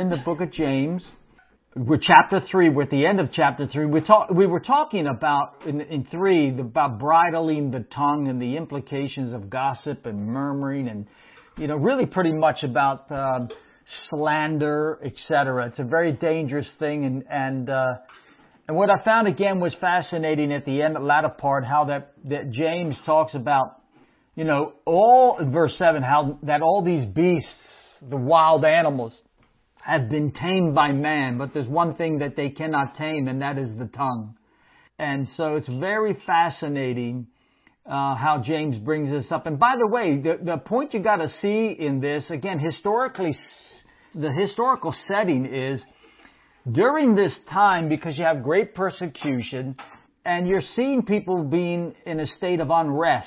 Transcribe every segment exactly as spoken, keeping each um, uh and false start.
in the book of James. We're chapter three. We're at the end of chapter three. We talk, we were talking about, in, in three, about bridling the tongue and the implications of gossip and murmuring and, you know, really pretty much about uh, slander, et cetera. It's a very dangerous thing. And, and, uh, and what I found again was fascinating at the end, the latter part, how that, that James talks about, you know, all, verse seven, how that all these beasts, the wild animals, have been tamed by man, but there's one thing that they cannot tame, and that is the tongue. And so it's very fascinating uh, how James brings this up. And by the way, the, the point you got to see in this, again, historically, the historical setting is during this time, because you have great persecution, and you're seeing people being in a state of unrest,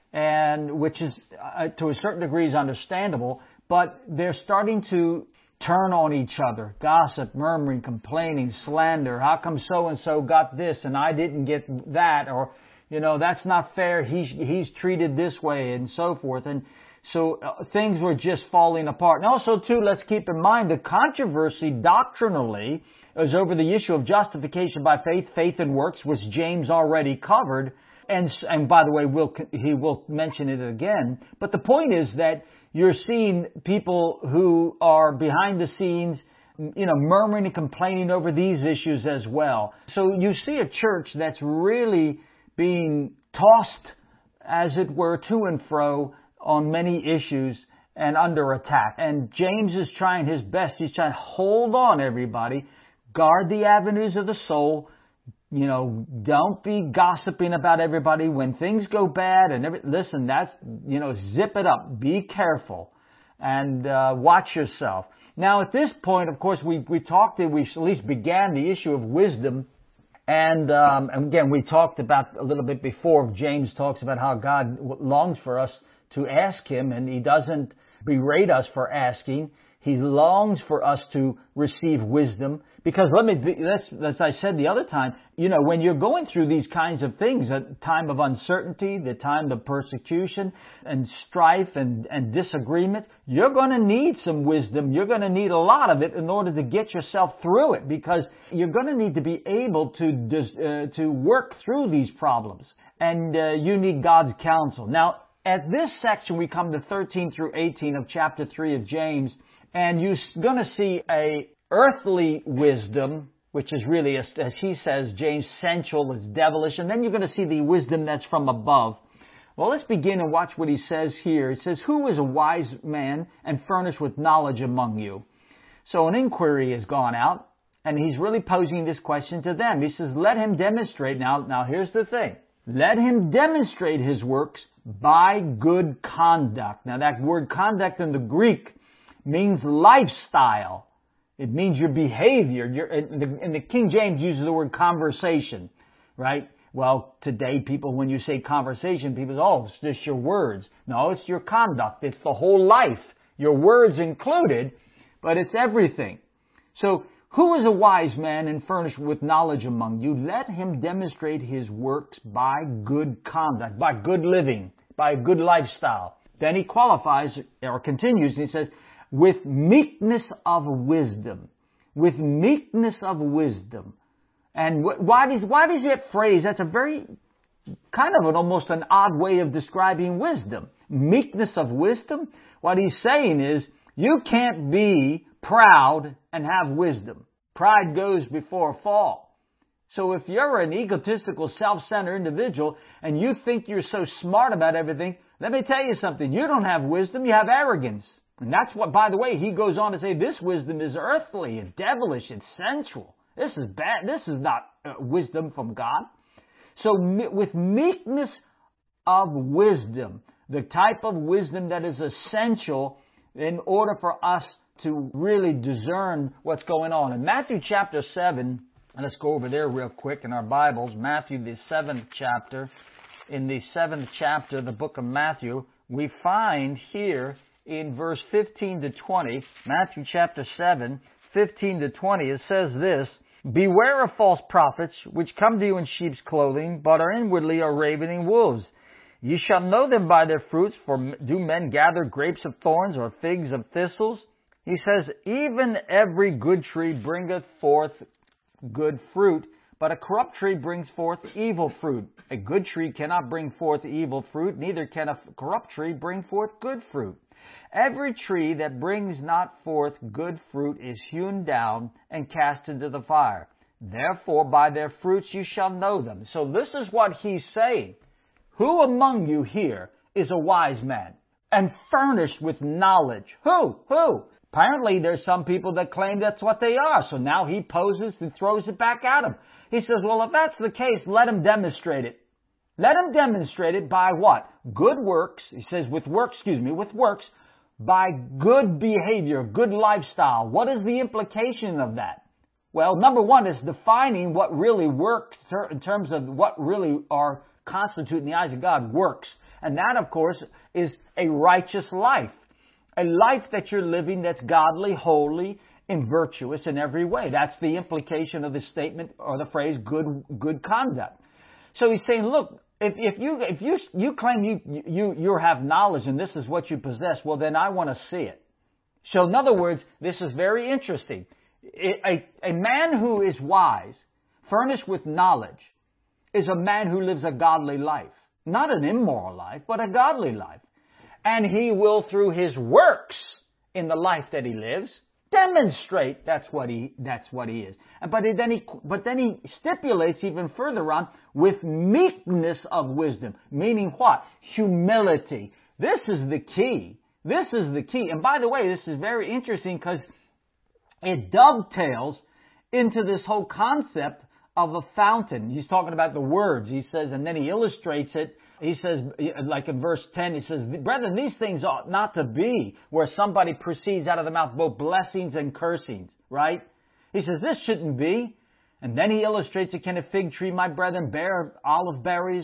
and which is uh, to a certain degree is understandable, but they're starting to turn on each other. Gossip, murmuring, complaining, slander. How come so-and-so got this and I didn't get that? Or, you know, that's not fair. He's, he's treated this way and so forth. And so uh, things were just falling apart. And also, too, let's keep in mind the controversy doctrinally is over the issue of justification by faith, faith and works, which James already covered. And, and by the way, we'll, he will mention it again. But the point is that you're seeing people who are behind the scenes, you know, murmuring and complaining over these issues as well. So you see a church that's really being tossed, as it were, to and fro on many issues and under attack. And James is trying his best. He's trying to hold on, everybody. Guard the avenues of the soul. You know, don't be gossiping about everybody when things go bad. And every, listen, that's, you know, zip it up. Be careful and uh, watch yourself. Now, at this point, of course, we we talked, we at least began the issue of wisdom. And, um, and again, we talked about a little bit before. James talks about how God longs for us to ask Him, and He doesn't berate us for asking. He longs for us to receive wisdom. Because let me, as I said the other time, you know, when you're going through these kinds of things, a time of uncertainty, the time of persecution and strife and, and disagreement, you're going to need some wisdom. You're going to need a lot of it in order to get yourself through it, because you're going to need to be able to, uh, to work through these problems. And uh, you need God's counsel. Now, at this section, we come to thirteen through eighteen of chapter three of James, and you're going to see a earthly wisdom, which is really, as he says, James, sensual, it's devilish. And then you're going to see the wisdom that's from above. Well, let's begin and watch what he says here. It says, who is a wise man and furnished with knowledge among you? So an inquiry has gone out, and he's really posing this question to them. He says, let him demonstrate. Now, now here's the thing. Let him demonstrate his works by good conduct. Now, that word conduct in the Greek means lifestyle. It means your behavior. Your, in, the, in the King James uses the word conversation, right? Well, today people, when you say conversation, people say, oh, it's just your words. No, it's your conduct. It's the whole life. Your words included, but it's everything. So, who is a wise man and furnished with knowledge among you? Let him demonstrate his works by good conduct, by good living, by a good lifestyle. Then he qualifies, or continues, and he says, with meekness of wisdom. With meekness of wisdom. And why does, why does that phrase, that's a very, kind of an almost an odd way of describing wisdom. Meekness of wisdom? What he's saying is, you can't be proud and have wisdom. Pride goes before a fall. So if you're an egotistical, self-centered individual and you think you're so smart about everything, let me tell you something. You don't have wisdom, you have arrogance. And that's what, by the way, he goes on to say, this wisdom is earthly and devilish and sensual. This is bad. This is not uh, wisdom from God. So me- with meekness of wisdom, the type of wisdom that is essential in order for us to really discern what's going on. In Matthew chapter seven, and let's go over there real quick in our Bibles, Matthew the seventh chapter. In the seventh chapter of the book of Matthew, we find here in verse fifteen to twenty, Matthew chapter seven, fifteen to twenty, it says this, beware of false prophets, which come to you in sheep's clothing, but are inwardly are ravening wolves. Ye shall know them by their fruits, for do men gather grapes of thorns or figs of thistles? He says, even every good tree bringeth forth good fruit, but a corrupt tree brings forth evil fruit. A good tree cannot bring forth evil fruit, neither can a corrupt tree bring forth good fruit. Every tree that brings not forth good fruit is hewn down and cast into the fire. Therefore, by their fruits you shall know them. So this is what he's saying. Who among you here is a wise man and furnished with knowledge? Who? Who? Apparently there's some people that claim that's what they are. So now he poses and throws it back at them. He says, well, if that's the case, let him demonstrate it. Let him demonstrate it by what? Good works. He says with works, excuse me, with works, by good behavior, good lifestyle. What is the implication of that? Well, number one is defining what really works in terms of what really are constitute in the eyes of God works. And that, of course, is a righteous life. A life that you're living that's godly, holy, and virtuous in every way. That's the implication of the statement or the phrase good good conduct. So he's saying, look, if, if you if you you claim you you you have knowledge and this is what you possess, well then I want to see it. So in other words, this is very interesting. A, a man who is wise, furnished with knowledge, is a man who lives a godly life. Not an immoral life, but a godly life. And he will, through his works in the life that he lives, demonstrate that's what he that's what he is. But then he but then he stipulates even further on with meekness of wisdom, meaning what? Humility. This is the key. This is the key. And by the way, this is very interesting because it dovetails into this whole concept of a fountain. He's talking about the words. He says, and then he illustrates it. He says, like in verse ten, he says, brethren, these things ought not to be where somebody proceeds out of the mouth both blessings and cursings, right? He says, this shouldn't be. And then he illustrates, can a fig tree, my brethren, bear olive berries,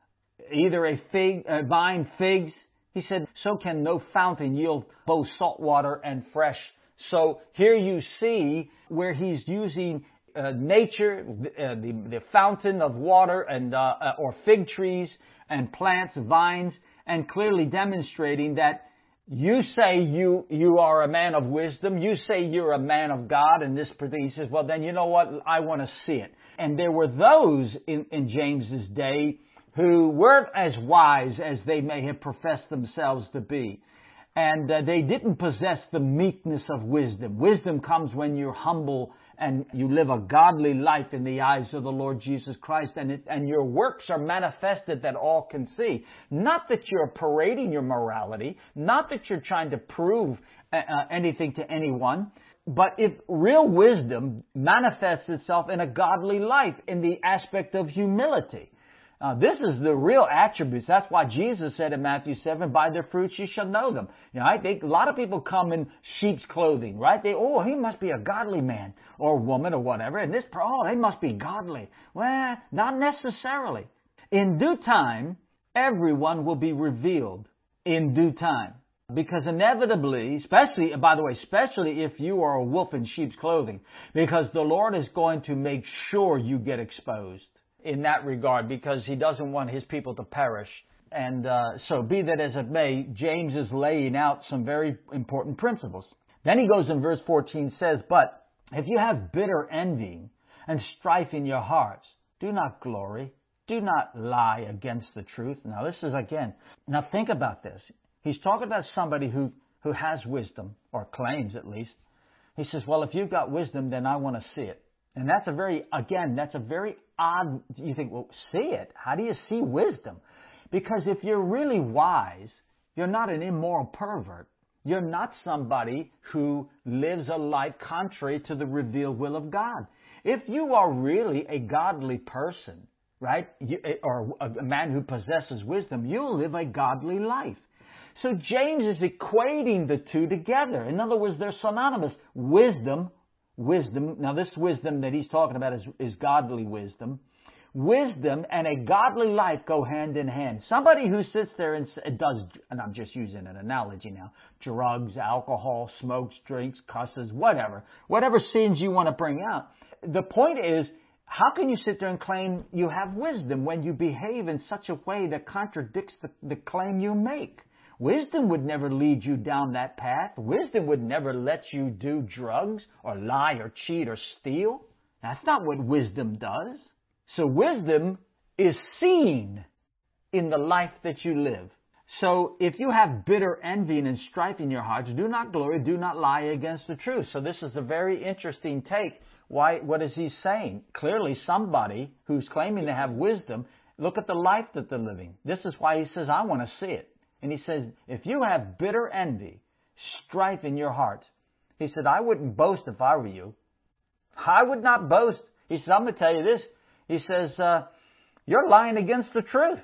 either a fig, a vine figs? He said, so can no fountain yield both salt water and fresh. So here you see where he's using uh, nature, uh, the, the fountain of water and uh, uh, or fig trees and plants, vines, and clearly demonstrating that you say you you are a man of wisdom, you say you're a man of God, and this particular, he says, well then you know what, I want to see it. And there were those in, in James's day who weren't as wise as they may have professed themselves to be. And uh, they didn't possess the meekness of wisdom. Wisdom comes when you're humble and you live a godly life in the eyes of the Lord Jesus Christ, and it, and your works are manifested that all can see. Not that you're parading your morality, not that you're trying to prove uh, anything to anyone, but if real wisdom manifests itself in a godly life, in the aspect of humility. Uh, this is the real attributes. That's why Jesus said in Matthew seven, by their fruits you shall know them. You know, I think a lot of people come in sheep's clothing, right? They, oh, he must be a godly man or woman or whatever. And this, oh, they must be godly. Well, not necessarily. In due time, everyone will be revealed in due time. Because inevitably, especially, by the way, especially if you are a wolf in sheep's clothing, because the Lord is going to make sure you get exposed in that regard, because he doesn't want his people to perish. And uh, so be that as it may, James is laying out some very important principles. Then he goes in verse fourteen, says, but if you have bitter envying and strife in your hearts, do not glory, do not lie against the truth. Now this is again, now think about this. He's talking about somebody who, who has wisdom, or claims at least. He says, well, if you've got wisdom, then I want to see it. And that's a very, again, that's a very odd, you think, well, see it? How do you see wisdom? Because if you're really wise, you're not an immoral pervert. You're not somebody who lives a life contrary to the revealed will of God. If you are really a godly person, right, you, or a man who possesses wisdom, you'll live a godly life. So James is equating the two together. In other words, they're synonymous. Wisdom Wisdom, now this wisdom that he's talking about is, is godly wisdom. Wisdom and a godly life go hand in hand. Somebody who sits there and does, and I'm just using an analogy now, drugs, alcohol, smokes, drinks, cusses, whatever. Whatever sins you want to bring out. The point is, how can you sit there and claim you have wisdom when you behave in such a way that contradicts the, the claim you make? Wisdom would never lead you down that path. Wisdom would never let you do drugs or lie or cheat or steal. That's not what wisdom does. So wisdom is seen in the life that you live. So if you have bitter envy and strife in your hearts, do not glory, do not lie against the truth. So this is a very interesting take. Why? What is he saying? Clearly somebody who's claiming to have wisdom, look at the life that they're living. This is why he says, I want to see it. And he says, if you have bitter envy, strife in your hearts, he said, I wouldn't boast if I were you. I would not boast. He said, I'm going to tell you this. He says, uh, you're lying against the truth.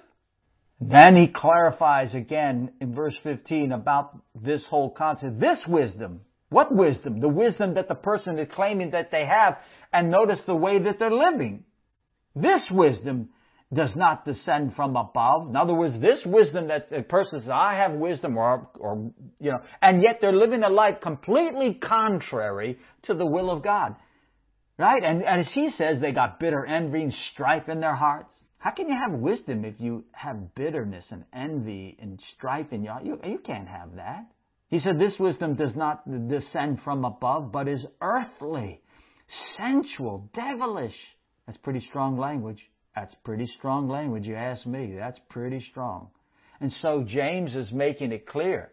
Then he clarifies again in verse fifteen about this whole concept. This wisdom. What wisdom? The wisdom that the person is claiming that they have. And notice the way that they're living. This wisdom does not descend from above. In other words, this wisdom that the person says, I have wisdom, or, or, you know, and yet they're living a life completely contrary to the will of God. Right? And, and as he says, they got bitter envy and strife in their hearts. How can you have wisdom if you have bitterness and envy and strife in your heart? You, you can't have that. He said this wisdom does not descend from above, but is earthly, sensual, devilish. That's pretty strong language. That's pretty strong language, you ask me. That's pretty strong. And so James is making it clear.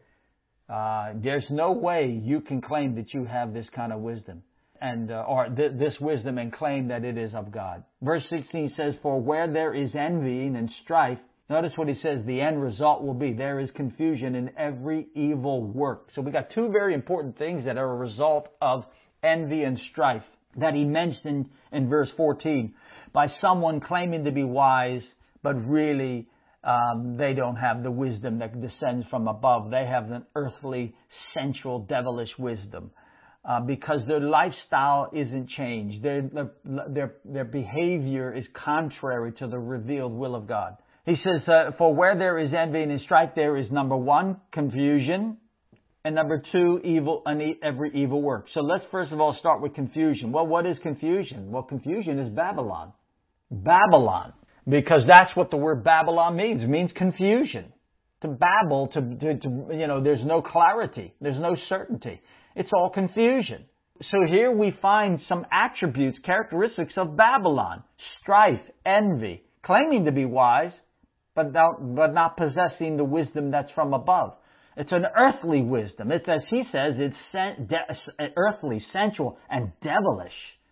Uh, there's no way you can claim that you have this kind of wisdom. And uh, or th- this wisdom and claim that it is of God. Verse sixteen says, for where there is envying and strife, notice what he says, the end result will be, there is confusion in every evil work. So we got two very important things that are a result of envy and strife that he mentioned in verse fourteen. By someone claiming to be wise, but really um, they don't have the wisdom that descends from above. They have an earthly, sensual, devilish wisdom. Uh, because their lifestyle isn't changed. Their, their, their behavior is contrary to the revealed will of God. He says, uh, for where there is envy and strife, there is number one, confusion, and number two, evil, every evil work. So let's first of all start with confusion. Well, what is confusion? Well, confusion is Babylon. Babylon. Because that's what the word Babylon means. It means confusion. To babble, to, to, to you know, there's no clarity. There's no certainty. It's all confusion. So here we find some attributes, characteristics of Babylon. Strife, envy, claiming to be wise, but not, but not possessing the wisdom that's from above. It's an earthly wisdom. It's, as he says, it's sen- de- earthly, sensual, and devilish.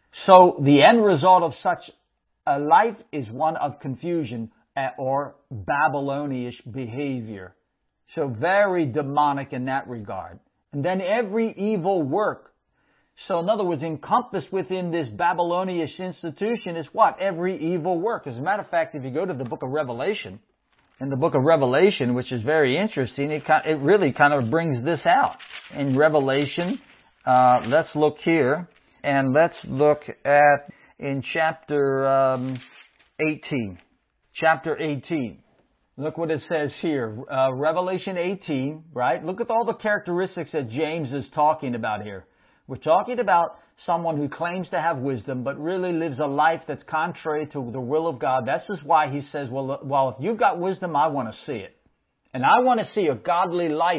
So the end result of such a life is one of confusion or Babylonish behavior. So very demonic in that regard. And then every evil work. So in other words, encompassed within this Babylonian institution is what? Every evil work. As a matter of fact, if you go to the book of Revelation, in the book of Revelation, which is very interesting, it, it really kind of brings this out. In Revelation, uh, let's look here, and let's look at in chapter um, eighteen. Chapter eighteen. Look what it says here. Uh, Revelation eighteen, right? Look at all the characteristics that James is talking about here. We're talking about someone who claims to have wisdom, but really lives a life that's contrary to the will of God. This is why he says, well, well, if you've got wisdom, I want to see it. And I want to see a godly life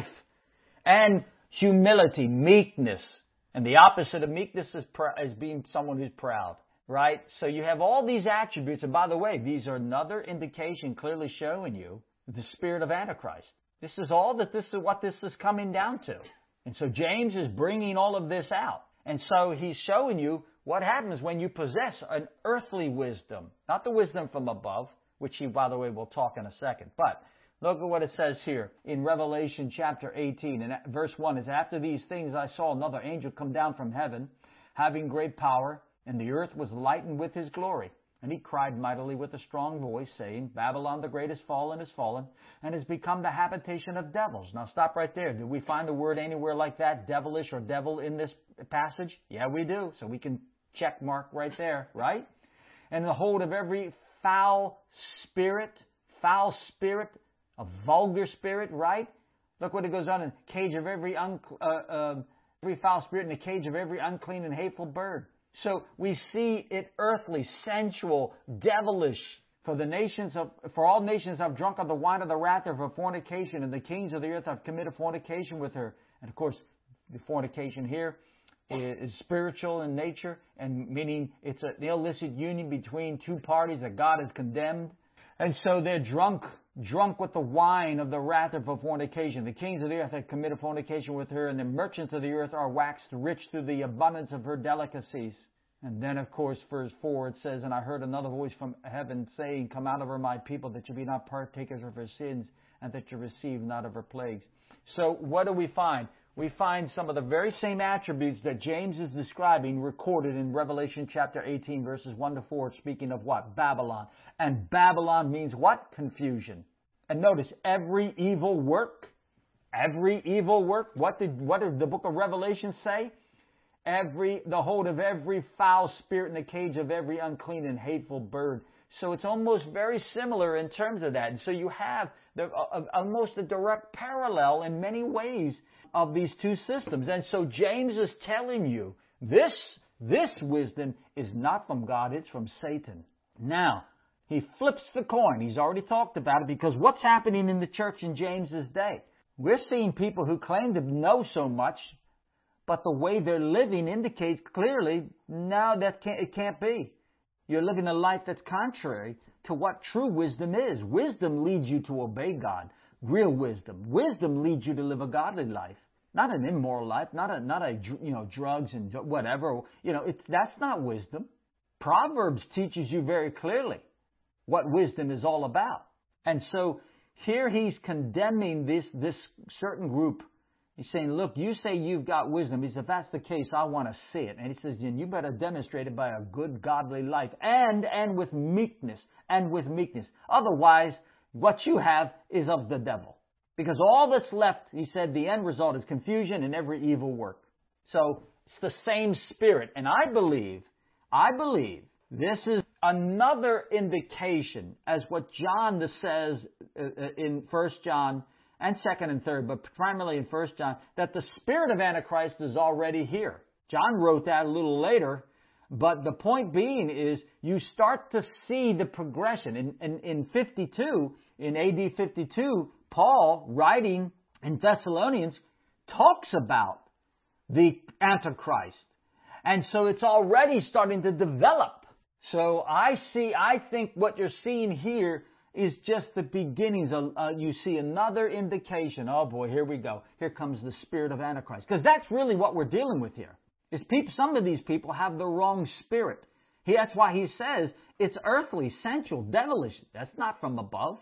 and humility, meekness. And the opposite of meekness is, pr- is being someone who's proud. Right? So you have all these attributes. And by the way, these are another indication clearly showing you the spirit of Antichrist. This is all that this is what this is coming down to. And so James is bringing all of this out. And so he's showing you what happens when you possess an earthly wisdom. Not the wisdom from above, which he, by the way, will talk in a second. But look at what it says here in Revelation chapter eighteen. And verse one is, after these things I saw another angel come down from heaven, having great power, and the earth was lightened with his glory. And he cried mightily with a strong voice, saying, Babylon the great is fallen, is fallen, and has become the habitation of devils. Now stop right there. Do we find the word anywhere like that, devilish or devil, in this passage? Yeah, we do. So we can check mark right there, right? And the hold of every foul spirit, foul spirit, a vulgar spirit, right? Look what it goes on in the cage of every, un- uh, uh, every foul spirit, in the cage of every unclean and hateful bird. So we see it earthly, sensual, devilish, For the nations of, for all nations have drunk of the wine of the wrath of her fornication, and the kings of the earth have committed fornication with her. And of course, the fornication here is spiritual in nature, and meaning it's an illicit union between two parties that God has condemned. And so they're drunk, drunk with the wine of the wrath of her fornication. The kings of the earth have committed fornication with her, and the merchants of the earth are waxed rich through the abundance of her delicacies. And then, of course, verse four, it says, And I heard another voice from heaven saying, Come out of her, my people, that you be not partakers of her sins, and that you receive not of her plagues. So what do we find? We find some of the very same attributes that James is describing recorded in Revelation chapter eighteen, verses one to four, speaking of what? Babylon. And Babylon means what? Confusion. And notice, every evil work, every evil work, what did, what did the book of Revelation say? Every, the hold of every foul spirit in the cage of every unclean and hateful bird. So it's almost very similar in terms of that. And so you have the, uh, almost a direct parallel in many ways of these two systems. And so James is telling you this, this wisdom is not from God, it's from Satan. Now, he flips the coin. He's already talked about it, because what's happening in the church in James's day? We're seeing people who claim to know so much, but the way they're living indicates clearly, no, that can't, it can't be. You're living a life that's contrary to what true wisdom is. Wisdom leads you to obey God. Real wisdom. Wisdom leads you to live a godly life, not an immoral life, not a not a you know drugs and whatever. You know, it's that's not wisdom. Proverbs teaches you very clearly what wisdom is all about. And so here he's condemning this this certain group. He's saying, look, you say you've got wisdom. He said, if that's the case, I want to see it. And he says, then you better demonstrate it by a good, godly life, and and with meekness, and with meekness. Otherwise, what you have is of the devil. Because all that's left, he said, the end result is confusion and every evil work. So it's the same spirit. And I believe, I believe this is another indication, as what John says in First John and second and third, but primarily in First John, that the spirit of Antichrist is already here. John wrote that a little later, but the point being is you start to see the progression. In, in, in fifty-two, in A D fifty-two, Paul, writing in Thessalonians, talks about the Antichrist. And so it's already starting to develop. So I see, I think what you're seeing here is just the beginnings. Of, uh, you see another indication. Oh boy, here we go. Here comes the spirit of Antichrist. Because that's really what we're dealing with here. Is people, some of these people have the wrong spirit. He, that's why he says it's earthly, sensual, devilish. That's not from above.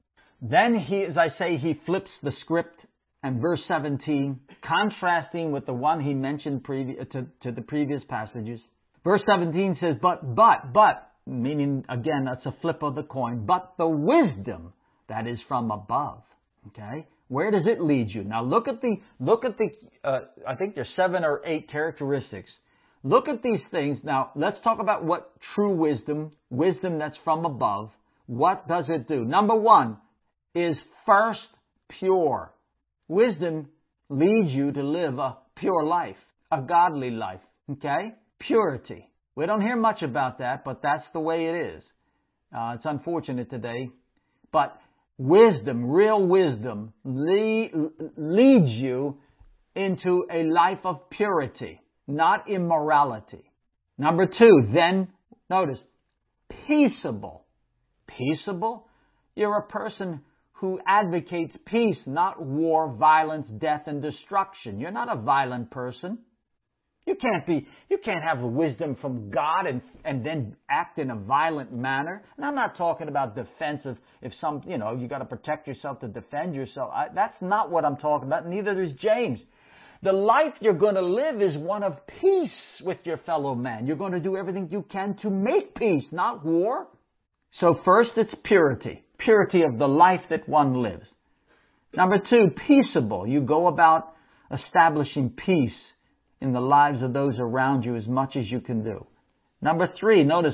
Then he, as I say, he flips the script, and verse seventeen, contrasting with the one he mentioned previ- to, to the previous passages. Verse seventeen says, but, but, but, meaning, again, that's a flip of the coin, but the wisdom that is from above. Okay? Where does it lead you? Now look at the, look at the, uh, I think there's seven or eight characteristics. Look at these things. Now, let's talk about what true wisdom, wisdom that's from above, what does it do? Number one is first pure. Wisdom leads you to live a pure life, a godly life. Okay? Purity. We don't hear much about that, but that's the way it is. Uh, it's unfortunate today. But wisdom, real wisdom, lead, leads you into a life of purity, not immorality. Number two, then, notice, peaceable. Peaceable? You're a person who advocates peace, not war, violence, death, and destruction. You're not a violent person. You can't be, you can't have wisdom from God and, and then act in a violent manner. And I'm not talking about defensive, if some, you know, you got to protect yourself to defend yourself. I, that's not what I'm talking about. Neither is James. The life you're going to live is one of peace with your fellow man. You're going to do everything you can to make peace, not war. So first, it's purity. Purity of the life that one lives. Number two, peaceable. You go about establishing peace in the lives of those around you as much as you can do. Number three, notice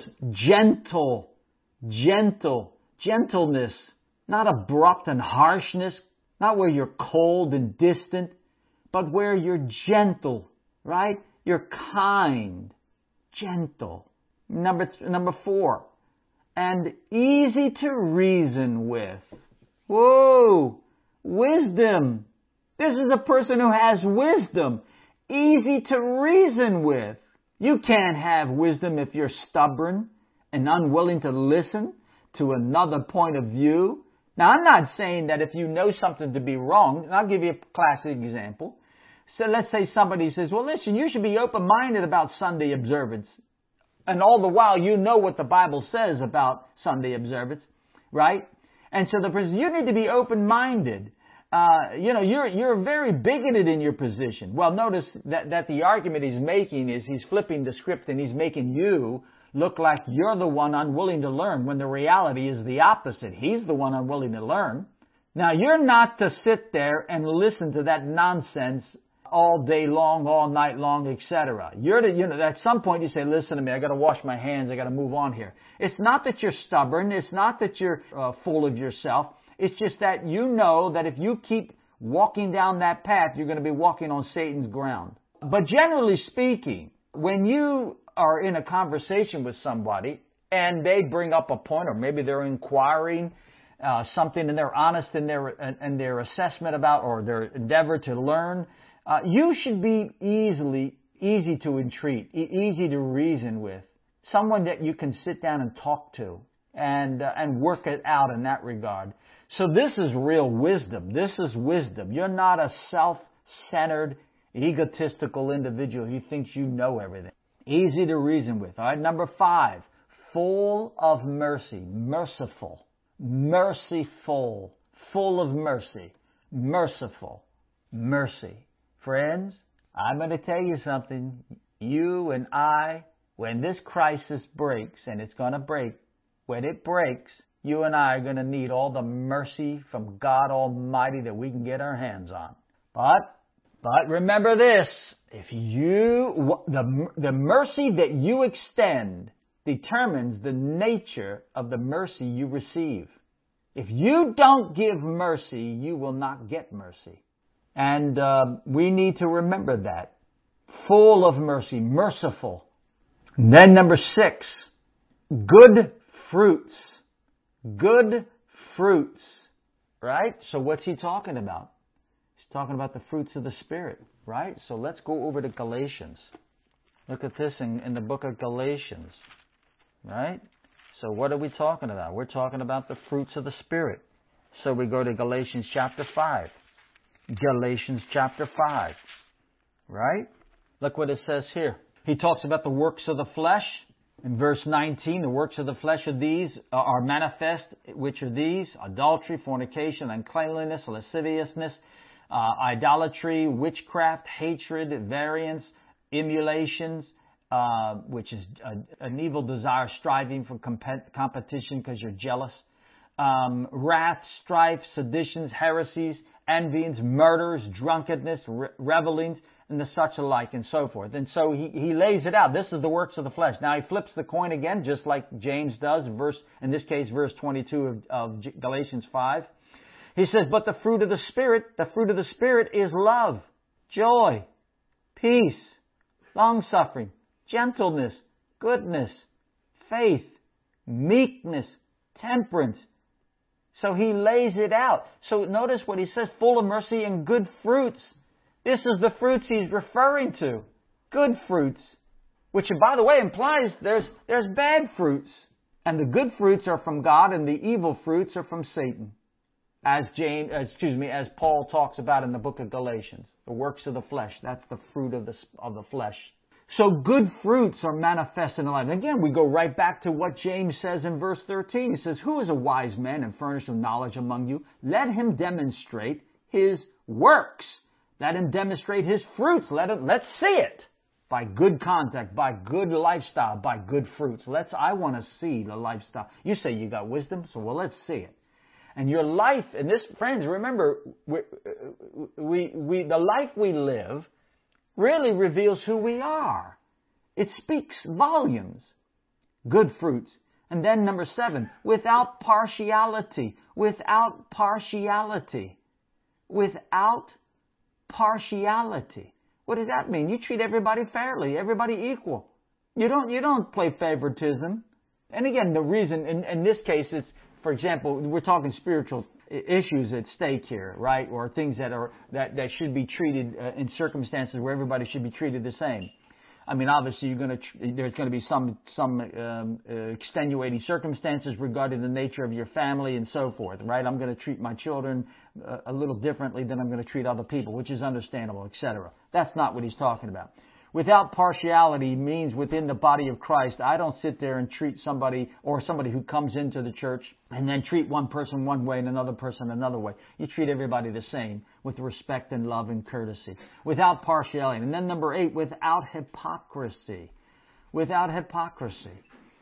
gentle, gentle, gentleness, not abrupt and harshness, not where you're cold and distant, but where you're gentle, right? You're kind, gentle. Number th- number four, and easy to reason with. Whoa! Wisdom. This is a person who has wisdom. Easy to reason with. You can't have wisdom if you're stubborn and unwilling to listen to another point of view. Now, I'm not saying that if you know something to be wrong, and I'll give you a classic example. So let's say somebody says, well, listen, you should be open-minded about Sunday observance. And all the while, you know what the Bible says about Sunday observance, right? And so the person, you need to be open-minded. Uh, you know, you're you're very bigoted in your position. Well, notice that, that the argument he's making is he's flipping the script and he's making you look like you're the one unwilling to learn when the reality is the opposite. He's the one unwilling to learn. Now, you're not to sit there and listen to that nonsense all day long, all night long, et cetera. You're to, you know, at some point you say, listen to me, I got to wash my hands, I got to move on here. It's not that you're stubborn. It's not that you're uh, full of yourself. It's just that you know that if you keep walking down that path, you're going to be walking on Satan's ground. But generally speaking, when you are in a conversation with somebody and they bring up a point, or maybe they're inquiring uh, something and they're honest in their in their assessment about or their endeavor to learn, uh, you should be easily easy to entreat, e- easy to reason with, someone that you can sit down and talk to and uh, and work it out in that regard. So this is real wisdom. This is wisdom. You're not a self-centered, egotistical individual who thinks you know everything. Easy to reason with. All right, number five, full of mercy, merciful, merciful, full of mercy, merciful, mercy. Friends, I'm going to tell you something. You and I, when this crisis breaks, and it's going to break, when it breaks, you and I are going to need all the mercy from God Almighty that we can get our hands on. But, but remember this. If you, the, the mercy that you extend determines the nature of the mercy you receive. If you don't give mercy, you will not get mercy. And uh, we need to remember that. Full of mercy, merciful. And then number six, good fruits. Good fruits. Right? So what's he talking about? He's talking about the fruits of the Spirit. Right? So let's go over to Galatians. Look at this in, in the book of Galatians. Right? So what are we talking about? We're talking about the fruits of the Spirit. So we go to Galatians chapter five. Galatians chapter five. Right? Look what it says here. He talks about the works of the flesh. In verse nineteen, the works of the flesh of these are manifest, which are these: adultery, fornication, uncleanliness, lasciviousness, Uh, idolatry, witchcraft, hatred, variance, emulations, uh, which is a, an evil desire, striving for comp- competition because you're jealous, um, wrath, strife, seditions, heresies, envyings, murders, drunkenness, re- revelings, and the such alike, and so forth. And so he, he lays it out. This is the works of the flesh. Now he flips the coin again, just like James does, verse in this case, verse twenty-two of, of Galatians five. He says, but the fruit of the Spirit, the fruit of the Spirit is love, joy, peace, long-suffering, gentleness, goodness, faith, meekness, temperance. So he lays it out. So notice what he says, full of mercy and good fruits. This is the fruits he's referring to. Good fruits. Which, by the way, implies there's, there's bad fruits. And the good fruits are from God and the evil fruits are from Satan. As James, excuse me, as Paul talks about in the book of Galatians, the works of the flesh, that's the fruit of the of the flesh. So good fruits are manifest in the life. Again, we go right back to what James says in verse thirteen. He says, "Who is a wise man and furnished with knowledge among you? Let him demonstrate his works. Let him demonstrate his fruits. Let him, let's see it by good contact, by good lifestyle, by good fruits. Let's. I want to see the lifestyle. You say you got wisdom, so well, let's see it." And your life, and this, friends, remember, we, we, we, the life we live really reveals who we are. It speaks volumes. Good fruits. And then number seven, without partiality. Without partiality. Without partiality. What does that mean? You treat everybody fairly, everybody equal. You don't, you don't play favoritism. And again, the reason, in, in this case, it's, for example, we're talking spiritual issues at stake here, right? Or things that are that, that should be treated uh, in circumstances where everybody should be treated the same. I mean, obviously, you're going to there's going to be some some um, uh, extenuating circumstances regarding the nature of your family and so forth, right? I'm going to treat my children uh, a little differently than I'm going to treat other people, which is understandable, et cetera. That's not what he's talking about. Without partiality means within the body of Christ, I don't sit there and treat somebody or somebody who comes into the church and then treat one person one way and another person another way. You treat everybody the same with respect and love and courtesy. Without partiality. And then number eight, without hypocrisy. Without hypocrisy.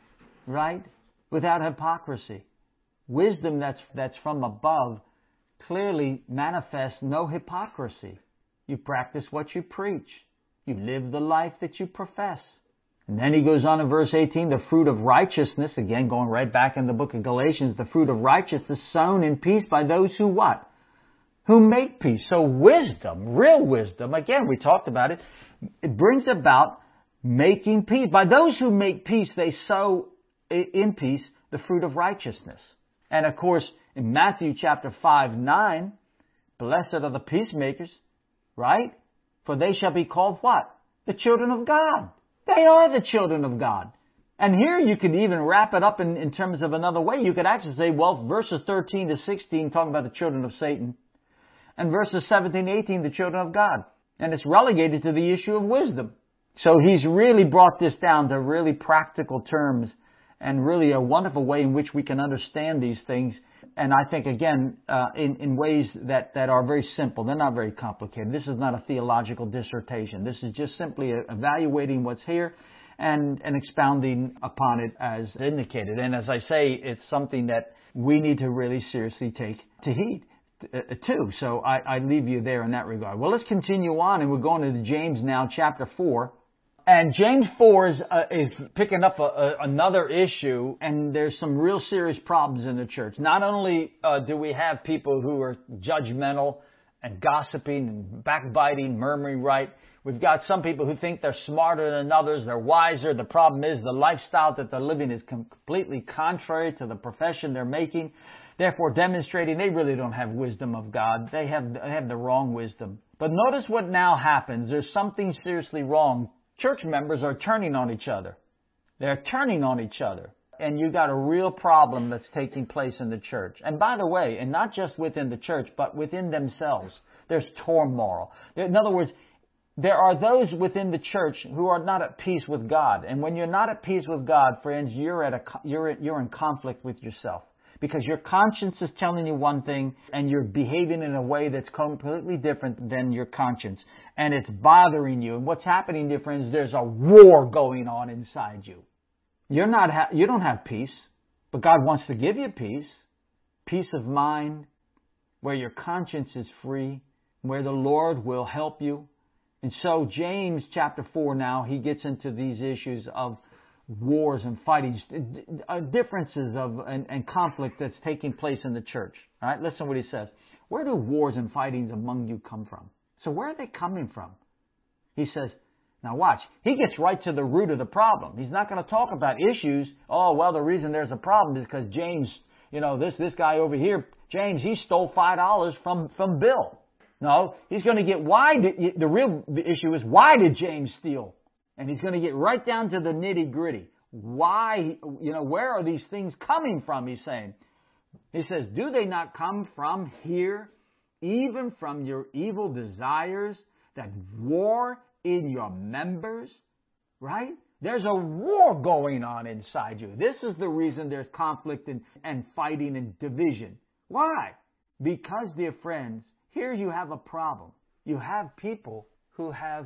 Right? Without hypocrisy. Wisdom that's, that's from above clearly manifests no hypocrisy. You practice what you preach. You live the life that you profess. And then he goes on in verse eighteen, the fruit of righteousness, again going right back in the book of Galatians, the fruit of righteousness sown in peace by those who what? Who make peace. So wisdom, real wisdom, again we talked about it, it brings about making peace. By those who make peace, they sow in peace the fruit of righteousness. And of course, in Matthew chapter five, nine, blessed are the peacemakers, right? For they shall be called what? The children of God. They are the children of God. And here you could even wrap it up in, in terms of another way. You could actually say, well, verses thirteen to sixteen talking about the children of Satan. And verses seventeen to eighteen, the children of God. And it's relegated to the issue of wisdom. So he's really brought this down to really practical terms and really a wonderful way in which we can understand these things. And I think, again, uh, in, in ways that, that are very simple. They're not very complicated. This is not a theological dissertation. This is just simply evaluating what's here and, and expounding upon it as indicated. And as I say, it's something that we need to really seriously take to heed, uh, too. So I, I leave you there in that regard. Well, let's continue on, and we're going to James now, chapter four. And James four is, uh, is picking up a, a, another issue, and there's some real serious problems in the church. Not only uh, do we have people who are judgmental and gossiping and backbiting, murmuring, right? We've got some people who think they're smarter than others, they're wiser. The problem is the lifestyle that they're living is completely contrary to the profession they're making, therefore demonstrating they really don't have wisdom of God. They have, they have the wrong wisdom. But notice what now happens. There's something seriously wrong. Church members are turning on each other. They're turning on each other. And you've got a real problem that's taking place in the church. And by the way, and not just within the church, but within themselves. There's turmoil. In other words, there are those within the church who are not at peace with God. And when you're not at peace with God, friends, you're at a, you're, you're in conflict with yourself. Because your conscience is telling you one thing and you're behaving in a way that's completely different than your conscience. And it's bothering you. And what's happening, dear friends, there's a war going on inside you. You're not ha- you don't have peace, but God wants to give you peace. Peace of mind, where your conscience is free, where the Lord will help you. And so James chapter four now, he gets into these issues of wars and fightings, differences of and, and conflict that's taking place in the church. All right, listen to what he says. Where do wars and fightings among you come from? So where are they coming from? He says, now watch, he gets right to the root of the problem. He's not going to talk about issues. Oh, well, the reason there's a problem is because James, you know, this, this guy over here, James, he stole five dollars from, from Bill. No, he's going to get why did, the real issue is why did James steal? And he's going to get right down to the nitty gritty. Why, you know, where are these things coming from, he's saying. He says, do they not come from here, even from your evil desires that war in your members? Right? There's a war going on inside you. This is the reason there's conflict and, and fighting and division. Why? Because, dear friends, here you have a problem. You have people who have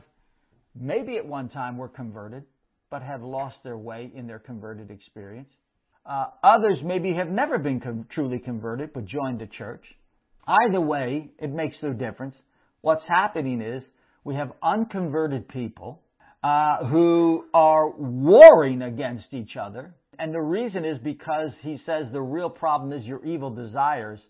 maybe at one time were converted, but have lost their way in their converted experience. Uh, others maybe have never been com- truly converted, but joined the church. Either way, it makes no difference. What's happening is we have unconverted people uh, who are warring against each other. And the reason is because he says the real problem is your evil desires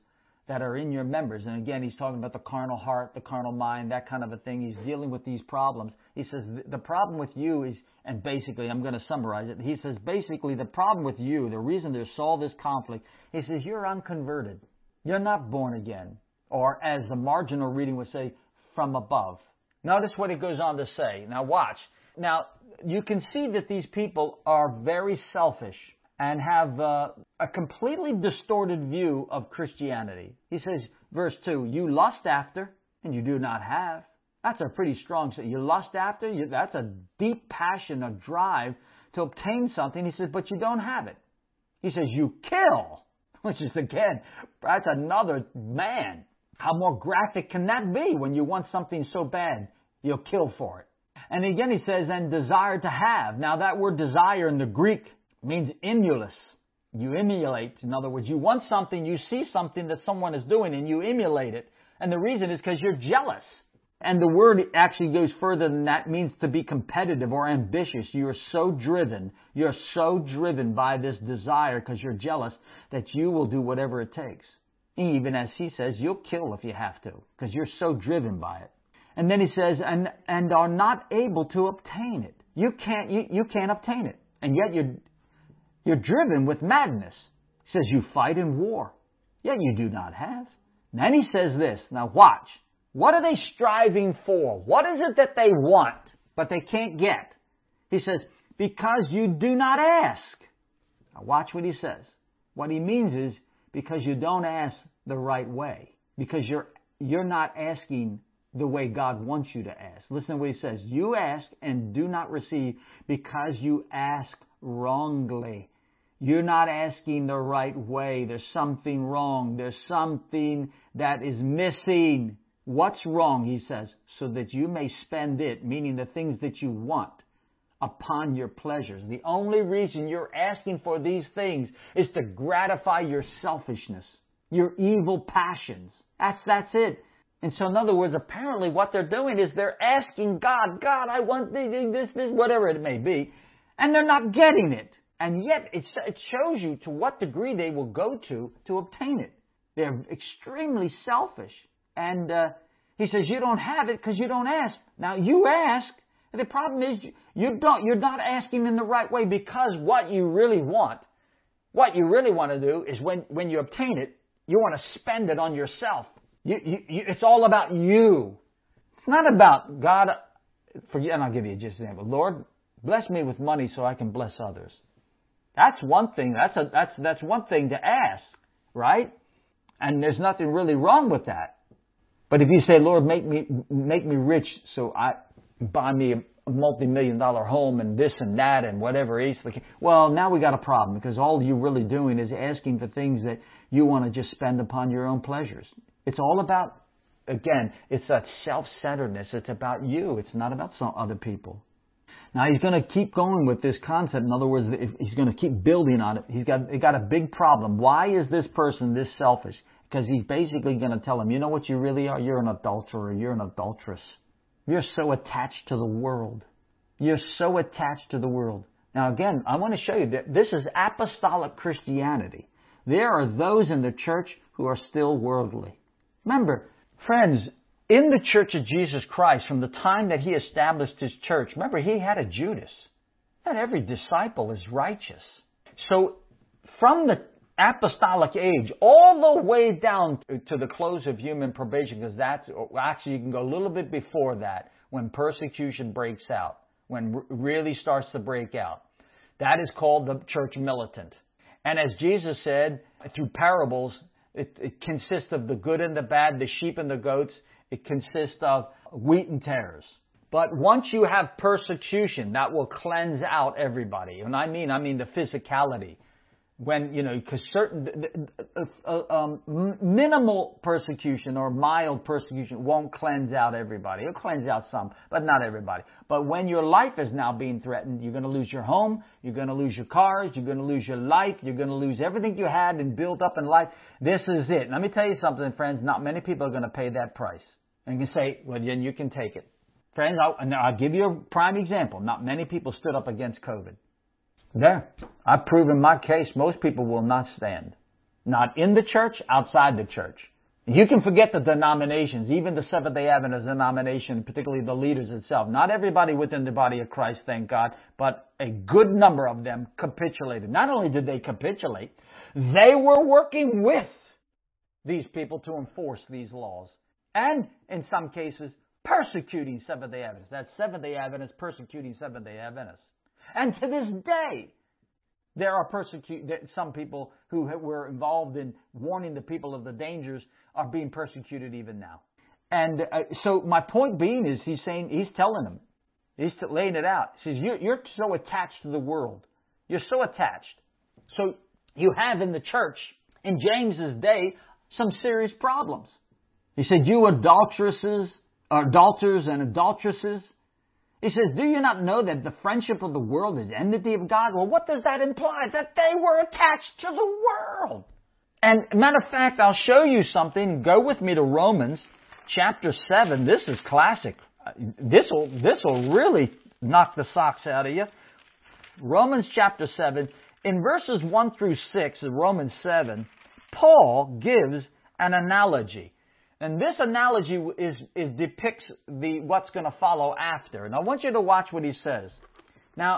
that are in your members. And again, he's talking about the carnal heart, the carnal mind, that kind of a thing. He's dealing with these problems. He says the problem with you is, and basically I'm going to summarize it. He says basically the problem with you, the reason there's all this conflict, he says you're unconverted. You're not born again. Or as the marginal reading would say, from above. Notice what he goes on to say. Now watch. Now you can see that these people are very selfish and have uh, a completely distorted view of Christianity. He says, verse two, you lust after and you do not have. That's a pretty strong statement. You lust after, you, that's a deep passion, a drive to obtain something. He says, but you don't have it. He says, you kill, which is again, that's another, man, how more graphic can that be when you want something so bad, you'll kill for it. And again he says, and desire to have. Now that word desire in the Greek means emulous. You emulate. In other words, you want something, you see something that someone is doing and you emulate it. And the reason is because you're jealous. And the word actually goes further than that, means to be competitive or ambitious. You are so driven, you're so driven by this desire because you're jealous that you will do whatever it takes. Even as he says, you'll kill if you have to because you're so driven by it. And then he says, and, and are not able to obtain it. You can't, you, you can't obtain it. And yet you're You're driven with madness. He says you fight in war, yet you do not have. And then he says this. Now watch. What are they striving for? What is it that they want, but they can't get? He says, because you do not ask. Now watch what he says. What he means is because you don't ask the right way. Because you're, you're not asking the way God wants you to ask. Listen to what he says. You ask and do not receive because you ask wrongly. You're not asking the right way. There's something wrong. There's something that is missing. What's wrong, he says, so that you may spend it, meaning the things that you want, upon your pleasures. The only reason you're asking for these things is to gratify your selfishness, your evil passions. That's, that's it. And so in other words, apparently what they're doing is they're asking God, God, I want this, this, this, whatever it may be, and they're not getting it. And yet it, it shows you to what degree they will go to to obtain it. They're extremely selfish. And uh, he says you don't have it because you don't ask. Now you ask. And the problem is you don't, you're not asking in the right way because what you really want, what you really want to do is when, when you obtain it, you want to spend it on yourself. You, you, you, it's all about you. It's not about God. Forget, and I'll give you just an example. Lord, bless me with money so I can bless others. That's one thing. That's a, that's that's one thing to ask, right? And there's nothing really wrong with that. But if you say, Lord, make me make me rich so I buy me a multi-million dollar home and this and that and whatever else, well, now we got a problem because all you're really doing is asking for things that you want to just spend upon your own pleasures. It's all about, again, it's that self-centeredness. It's about you. It's not about some other people. Now, he's going to keep going with this concept. In other words, he's going to keep building on it. He's got, he got a big problem. Why is this person this selfish? Because he's basically going to tell him, you know what you really are? You're an adulterer. You're an adulteress. You're so attached to the world. You're so attached to the world. Now, again, I want to show you that this is apostolic Christianity. There are those in the church who are still worldly. Remember, friends, in the Church of Jesus Christ, from the time that he established his church, remember, he had a Judas. Not every disciple is righteous. So, from the apostolic age, all the way down to the close of human probation, because that's, actually you can go a little bit before that, when persecution breaks out, when it really starts to break out. That is called the church militant. And as Jesus said, through parables, it, it consists of the good and the bad, the sheep and the goats. It consists of wheat and tares. But once you have persecution, that will cleanse out everybody. And I mean, I mean the physicality. When, you know, because certain, uh, uh, um, minimal persecution or mild persecution won't cleanse out everybody. It'll cleanse out some, but not everybody. But when your life is now being threatened, you're going to lose your home, you're going to lose your cars, you're going to lose your life, you're going to lose everything you had and built up in life. This is it. Let me tell you something, friends. Not many people are going to pay that price. And you can say, well, then you can take it. Friends, I'll, I'll give you a prime example. Not many people stood up against COVID. There. I've proven my case. Most people will not stand. Not in the church, outside the church. You can forget the denominations, even the Seventh-day Adventist denomination, particularly the leaders itself. Not everybody within the body of Christ, thank God, but a good number of them capitulated. Not only did they capitulate, they were working with these people to enforce these laws. And, in some cases, persecuting Seventh-day Adventists. That's Seventh-day Adventists persecuting Seventh-day Adventists. And to this day, there are persecu- some people who were involved in warning the people of the dangers are being persecuted even now. And uh, so my point being is he's saying, he's telling them, he's laying it out. He says, you're, you're so attached to the world. You're so attached. So you have in the church, in James's day, some serious problems. He said, you adulteresses, adulterers and adulteresses. He says, do you not know that the friendship of the world is enmity of God? Well, what does that imply? That they were attached to the world. And matter of fact, I'll show you something. Go with me to Romans chapter seven. This is classic. This will, this will really knock the socks out of you. Romans chapter seven. In verses one through six of Romans seven, Paul gives an analogy. And this analogy is, is depicts the what's going to follow after. And I want you to watch what he says. Now,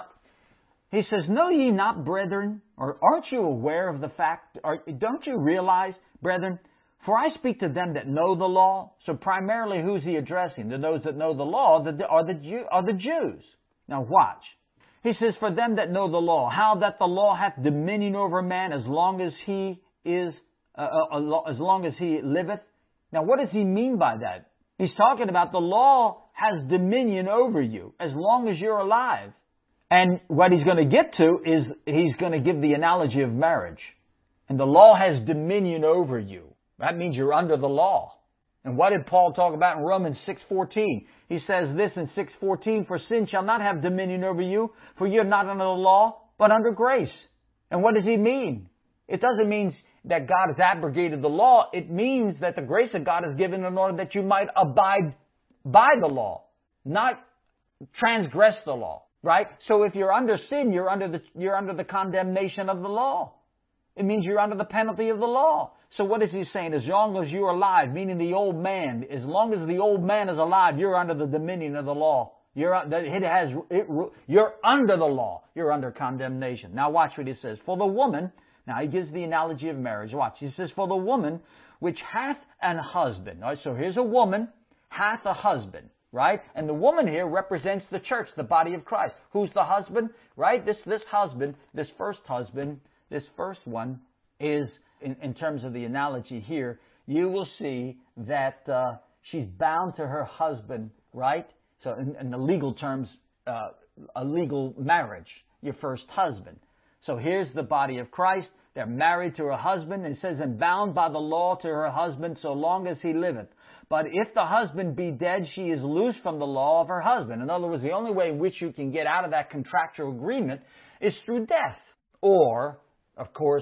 he says, know ye not, brethren, or aren't you aware of the fact, or don't you realize, brethren, for I speak to them that know the law. So primarily who's he addressing? To those that know the law are the, are the, Jew, are the Jews. Now watch. He says, for them that know the law, how that the law hath dominion over man as long as he is, uh, uh, as long as he liveth. Now, what does he mean by that? He's talking about the law has dominion over you as long as you're alive. And what he's going to get to is he's going to give the analogy of marriage. And the law has dominion over you. That means you're under the law. And what did Paul talk about in Romans six fourteen? He says this in six fourteen, for sin shall not have dominion over you, for you're not under the law, but under grace. And what does he mean? It doesn't mean that God has abrogated the law. It means that the grace of God is given in order that you might abide by the law, not transgress the law, right? So if you're under sin, you're under the, you're under the condemnation of the law. It means you're under the penalty of the law. So what is he saying? As long as you're alive, meaning the old man, as long as the old man is alive, you're under the dominion of the law. You're, it has, it, you're under the law. You're under condemnation. Now watch what he says. For the woman, now he gives the analogy of marriage. Watch. He says, for the woman which hath an husband. All right, so here's a woman, hath a husband, right? And the woman here represents the church, the body of Christ. Who's the husband? Right? This, this husband, this first husband, this first one is, in, in terms of the analogy here, you will see that uh, she's bound to her husband, right? So in, in the legal terms, uh, a legal marriage, your first husband. So here's the body of Christ. They're married to her husband, and it says, and bound by the law to her husband so long as he liveth. But if the husband be dead, she is loosed from the law of her husband. In other words, the only way in which you can get out of that contractual agreement is through death. Or, of course,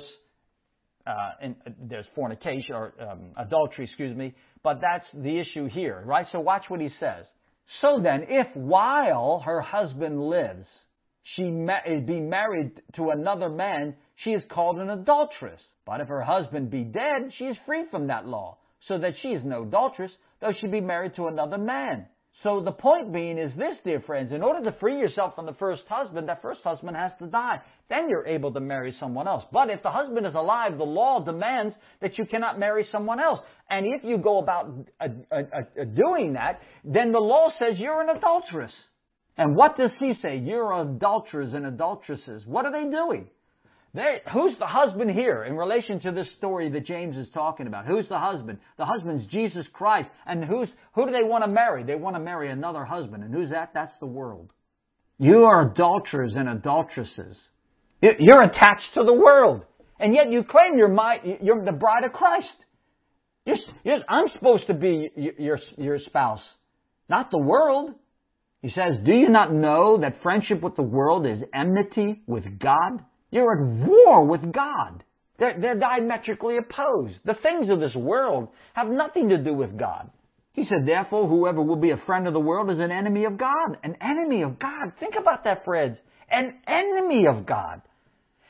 uh, and there's fornication, or um, adultery, excuse me. But that's the issue here, right? So watch what he says. So then, if while her husband lives, she ma- be married to another man, she is called an adulteress. But if her husband be dead, she is free from that law, so that she is no adulteress, though she be married to another man. So the point being is this, dear friends, in order to free yourself from the first husband, that first husband has to die. Then you're able to marry someone else. But if the husband is alive, the law demands that you cannot marry someone else. And if you go about uh, uh, uh, doing that, then the law says you're an adulteress. And what does he say? You're adulterers and adulteresses. What are they doing? They, who's the husband here in relation to this story that James is talking about? Who's the husband? The husband's Jesus Christ. And who's who do they want to marry? They want to marry another husband. And who's that? That's the world. You are adulterers and adulteresses. You're attached to the world. And yet you claim you're, my, you're the bride of Christ. You're, you're, I'm supposed to be your, your spouse, not the world. He says, do you not know that friendship with the world is enmity with God? You're at war with God. They're, they're diametrically opposed. The things of this world have nothing to do with God. He said, therefore, whoever will be a friend of the world is an enemy of God. An enemy of God. Think about that, friends. An enemy of God.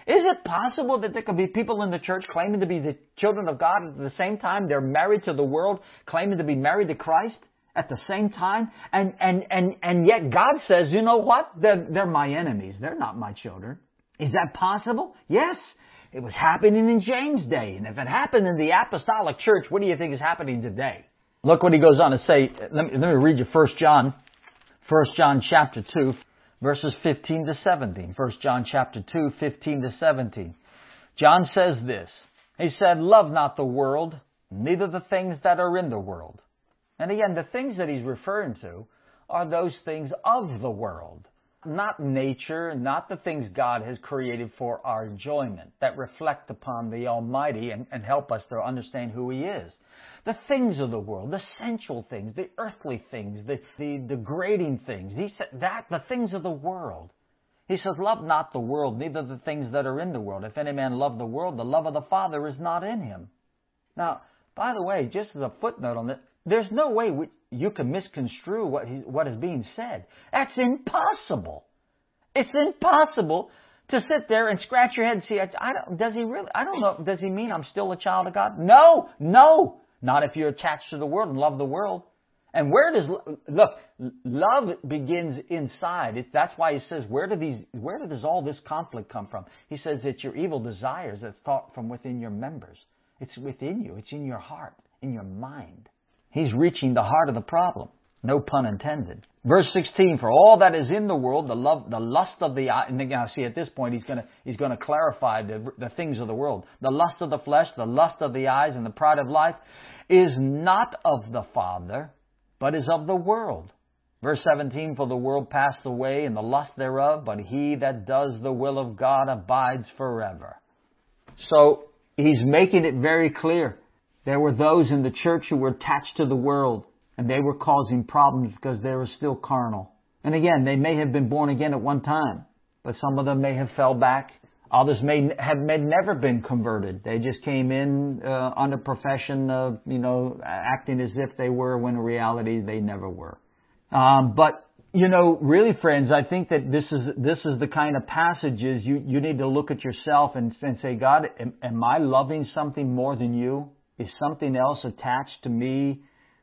Is it possible that there could be people in the church claiming to be the children of God at the same time they're married to the world, claiming to be married to Christ at the same time? And, and, and, and yet God says, you know what? They're, they're my enemies. They're not my children. Is that possible? Yes. It was happening in James' day. And if it happened in the apostolic church, what do you think is happening today? Look what he goes on to say. Let me, let me read you First John. First John chapter two, verses fifteen to seventeen. First John chapter two, fifteen to seventeen. John says this. He said, love not the world, neither the things that are in the world. And again, the things that he's referring to are those things of the world. Not nature, not the things God has created for our enjoyment that reflect upon the Almighty and, and help us to understand who He is. The things of the world, the sensual things, the earthly things, the, the degrading things. He said that, the things of the world. He says, love not the world, neither the things that are in the world. If any man love the world, the love of the Father is not in him. Now, by the way, just as a footnote on this, there's no way we, you can misconstrue what, he, what is being said. That's impossible. It's impossible to sit there and scratch your head and see, I don't, does he really, I don't know, does he mean I'm still a child of God? No, no. Not if you're attached to the world and love the world. And where does, look, love begins inside. It, that's why he says, where do these, where does all this conflict come from? He says it's your evil desires that's thought from within your members. It's within you. It's in your heart, in your mind. He's reaching the heart of the problem. No pun intended. Verse sixteen, for all that is in the world, the love, the lust of the eye, and now see at this point he's going to he's going to clarify the, the things of the world. The lust of the flesh, the lust of the eyes, and the pride of life is not of the Father, but is of the world. Verse seventeen, for the world passed away and the lust thereof, but he that does the will of God abides forever. So he's making it very clear. There were those in the church who were attached to the world, and they were causing problems because they were still carnal. And again, they may have been born again at one time, but some of them may have fell back. Others may have may never been converted. They just came in uh, under profession of, you know, acting as if they were when in reality they never were. Um, but, you know, really, friends, I think that this is this is the kind of passages you, you need to look at yourself and, and say, God, am, am I loving something more than you? Is something else attached to me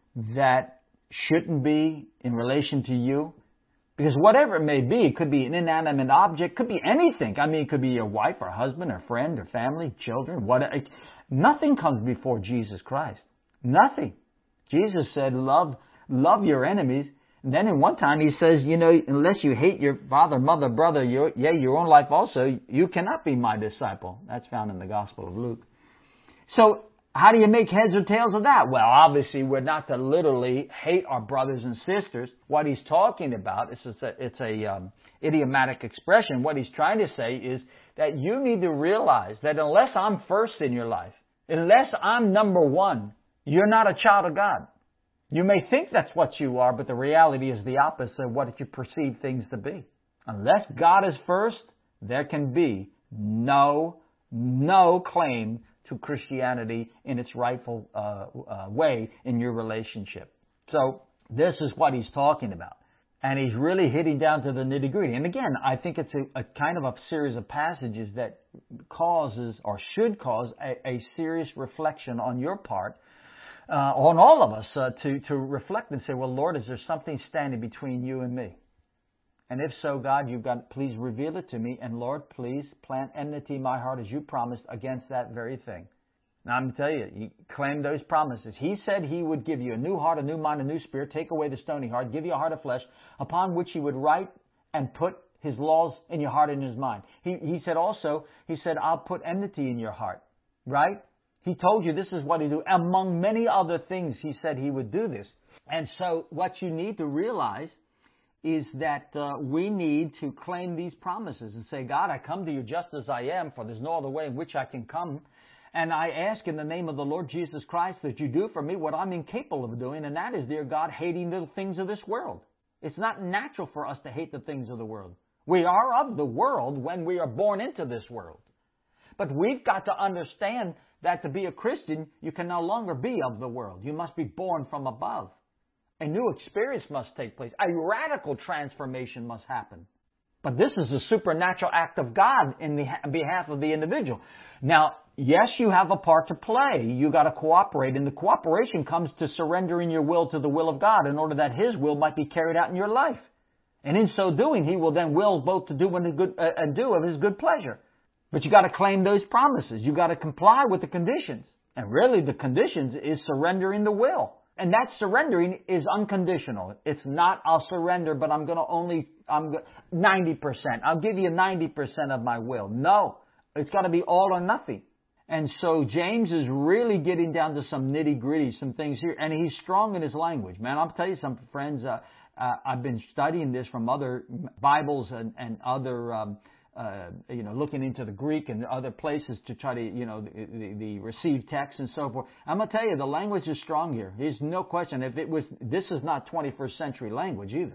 that shouldn't be in relation to you? Because whatever it may be, it could be an inanimate object, could be anything. I mean, it could be your wife or husband or friend or family, children, whatever. Nothing comes before Jesus Christ. Nothing. Jesus said, love, love your enemies. And then in one time he says, you know, unless you hate your father, mother, brother, your, yea, your own life also, you cannot be my disciple. That's found in the Gospel of Luke. So, how do you make heads or tails of that? Well, obviously, we're not to literally hate our brothers and sisters. What he's talking about is it's a, it's a um, idiomatic expression. What he's trying to say is that you need to realize that unless I'm first in your life, unless I'm number one, you're not a child of God. You may think that's what you are, but the reality is the opposite of what you perceive things to be. Unless God is first, there can be no, no claim to Christianity in its rightful uh, uh, way in your relationship. So this is what he's talking about. And he's really hitting down to the nitty-gritty. And again, I think it's a, a kind of a series of passages that causes or should cause a, a serious reflection on your part, uh, on all of us, uh, to, to reflect and say, well, Lord, is there something standing between you and me? And if so, God, you've got, please reveal it to me. And Lord, please plant enmity in my heart as you promised against that very thing. Now, I'm going to tell you, you claim those promises. He said He would give you a new heart, a new mind, a new spirit, take away the stony heart, give you a heart of flesh, upon which He would write and put His laws in your heart and His mind. He, he said also, He said, I'll put enmity in your heart, right? He told you this is what He do. Among many other things, He said He would do this. And so what you need to realize is that uh, we need to claim these promises and say, God, I come to you just as I am, for there's no other way in which I can come. And I ask in the name of the Lord Jesus Christ that you do for me what I'm incapable of doing, and that is, dear God, hating the things of this world. It's not natural for us to hate the things of the world. We are of the world when we are born into this world. But we've got to understand that to be a Christian, you can no longer be of the world. You must be born from above. A new experience must take place. A radical transformation must happen. But this is a supernatural act of God in the on behalf of the individual. Now, yes, you have a part to play. You got to cooperate, and the cooperation comes to surrendering your will to the will of God in order that His will might be carried out in your life. And in so doing, He will then will both to do and, the good, uh, and do of His good pleasure. But you got to claim those promises. You got to comply with the conditions. And really, the conditions is surrendering the will. And that surrendering is unconditional. It's not, I'll surrender, but I'm going to only, I'm ninety percent. I'll give you ninety percent of my will. No, it's got to be all or nothing. And so James is really getting down to some nitty gritty, some things here. And he's strong in his language. Man, I'll tell you something, friends. Uh, uh, I've been studying this from other Bibles and, and other um, Uh, you know, looking into the Greek and other places to try to, you know, the, the, the received text and so forth. I'm going to tell you, the language is strong here. There's no question. If it was, this is not twenty-first century language either.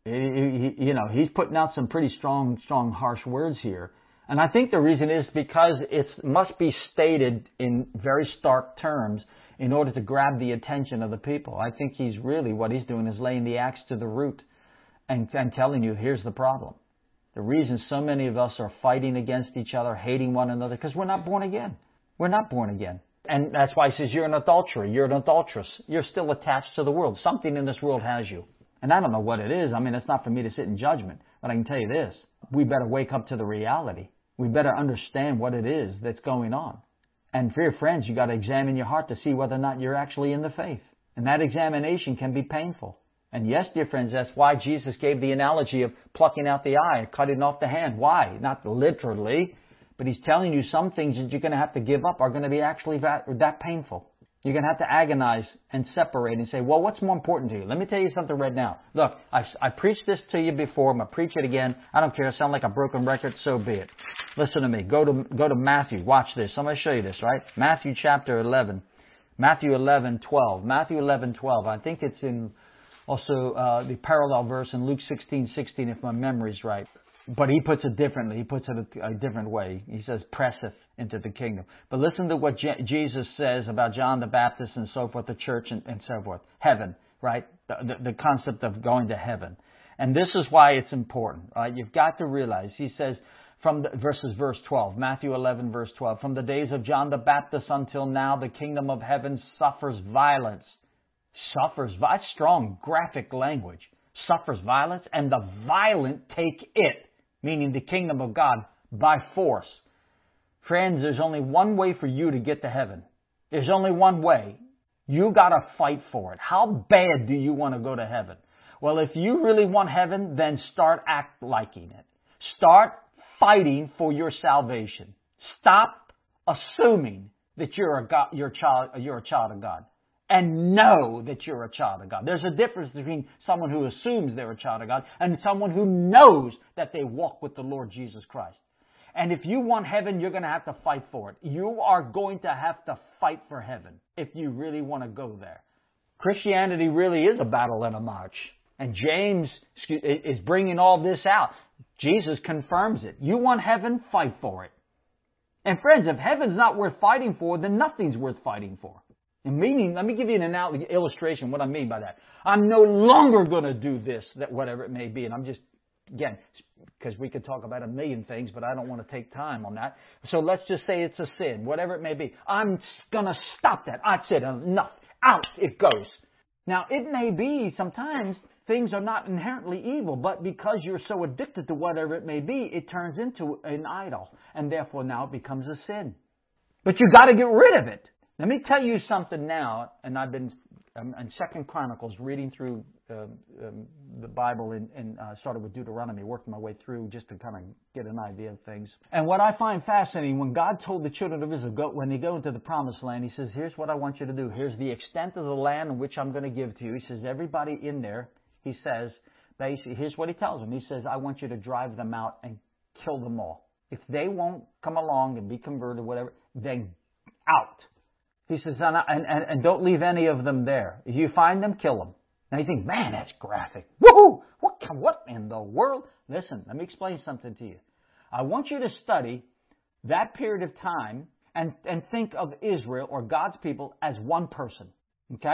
He, he, you know, he's putting out some pretty strong, strong, harsh words here. And I think the reason is because it must be stated in very stark terms in order to grab the attention of the people. I think he's really, what he's doing is laying the axe to the root and, and telling you, here's the problem. The reason so many of us are fighting against each other, hating one another, because we're not born again. We're not born again. And that's why he says you're an adulterer, you're an adulteress. You're still attached to the world. Something in this world has you. And I don't know what it is. I mean, it's not for me to sit in judgment. But I can tell you this. We better wake up to the reality. We better understand what it is that's going on. And for your friends, you got to examine your heart to see whether or not you're actually in the faith. And that examination can be painful. And yes, dear friends, that's why Jesus gave the analogy of plucking out the eye, cutting off the hand. Why? Not literally, but He's telling you some things that you're going to have to give up are going to be actually that, that painful. You're going to have to agonize and separate and say, well, what's more important to you? Let me tell you something right now. Look, I, I preached this to you before. I'm going to preach it again. I don't care. I sound like a broken record. So be it. Listen to me. Go to, go to Matthew. Watch this. I'm going to show you this, right? Matthew chapter eleven. Matthew eleven twelve. Matthew eleven twelve. I think it's in... Also, uh, the parallel verse in Luke sixteen sixteen, if my memory's right. But he puts it differently. He puts it a, a different way. He says, presseth into the kingdom. But listen to what Je- Jesus says about John the Baptist and so forth, the church and, and so forth. Heaven, right? The, the, the concept of going to heaven. And this is why it's important, right? You've got to realize, he says, from the, verses verse twelve, Matthew eleven, verse twelve, from the days of John the Baptist until now, the kingdom of heaven suffers violence. Suffers, that's strong graphic language. Suffers violence, and the violent take it, meaning the kingdom of God, by force. Friends, there's only one way for you to get to heaven. There's only one way. You got to fight for it. How bad do you want to go to heaven? Well, if you really want heaven, then start act liking it. Start fighting for your salvation. Stop assuming that you're a God, you're a child, you're a child of God. And know that you're a child of God. There's a difference between someone who assumes they're a child of God and someone who knows that they walk with the Lord Jesus Christ. And if you want heaven, you're going to have to fight for it. You are going to have to fight for heaven if you really want to go there. Christianity really is a battle and a march. And James is bringing all this out. Jesus confirms it. You want heaven? Fight for it. And friends, if heaven's not worth fighting for, then nothing's worth fighting for. And meaning, let me give you an analogy, illustration, what I mean by that. I'm no longer going to do this, that whatever it may be. And I'm just, again, because we could talk about a million things, but I don't want to take time on that. So let's just say it's a sin, whatever it may be. I'm going to stop that. I said enough. Out it goes. Now, it may be sometimes things are not inherently evil, but because you're so addicted to whatever it may be, it turns into an idol. And therefore now it becomes a sin. But you got to get rid of it. Let me tell you something now, and I've been um, in Second Chronicles reading through uh, um, the Bible and, and uh, started with Deuteronomy, worked my way through just to kind of get an idea of things. And what I find fascinating, when God told the children of Israel, go, when they go into the Promised Land, He says, here's what I want you to do. Here's the extent of the land in which I'm going to give to you. He says, everybody in there, He says, basically, here's what He tells them. He says, I want you to drive them out and kill them all. If they won't come along and be converted, whatever, then out. He says, and, and, and don't leave any of them there. If you find them, kill them. Now you think, man, that's graphic. Woohoo! What, what in the world? Listen, let me explain something to you. I want you to study that period of time and, and think of Israel or God's people as one person. Okay?